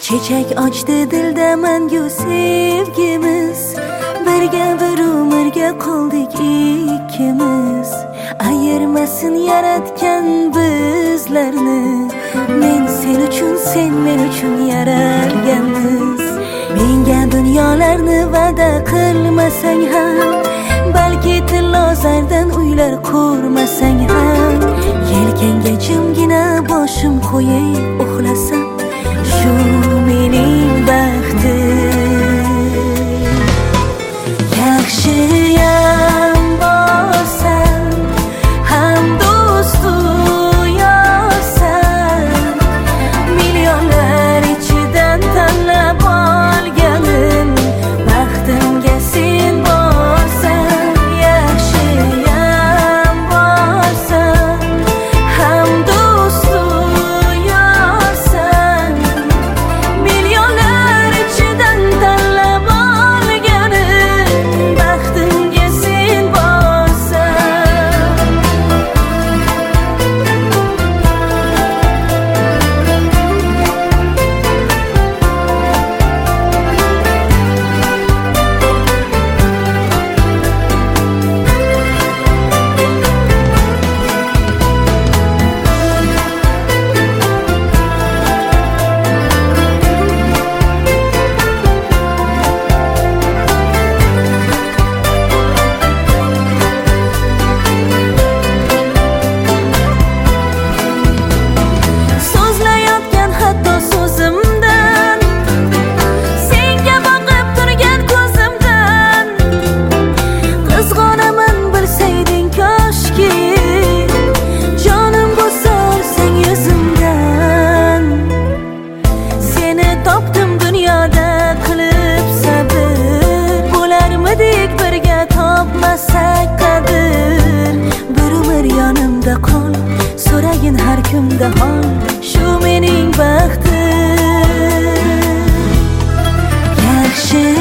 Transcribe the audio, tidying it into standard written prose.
Çiçek açtı dilda mangu sevgimiz. Birga bir umrga qoldik ikkimiz. Ayirmasin yaratgan bizlarni. Men sen uchun, sen men uchun yaralganmiz. Menga dunyolarni va'da qilmasang ham, balki tillozardan uylar qurmasang ham, yelkangga jimgina boshim qo'yib uxlasam, shu mening baxtim. Yaxshiyam bo'lsam, ham do'stu yorsan, millionlar ichidan tanlab olganim, baxtimga sen borsan. Yaxshiyam bo'lsam, ham do'stu yorsan, millionlar ichidan tanlab olganim, baxtimga sen borsan. So'zlayotgan hatto so'zimdan, senga boqib turgan ko'zimdan, qizg'onaman bilsayding koshki, jonim bo'sarsan yuzimdan. Seni topdim dunyoda qilib sabr, bo'larmidik birga topmasak qadr. Bir umr yonimda qol, so'ragin har kunda hol, shu mening baxtim. Yaxshi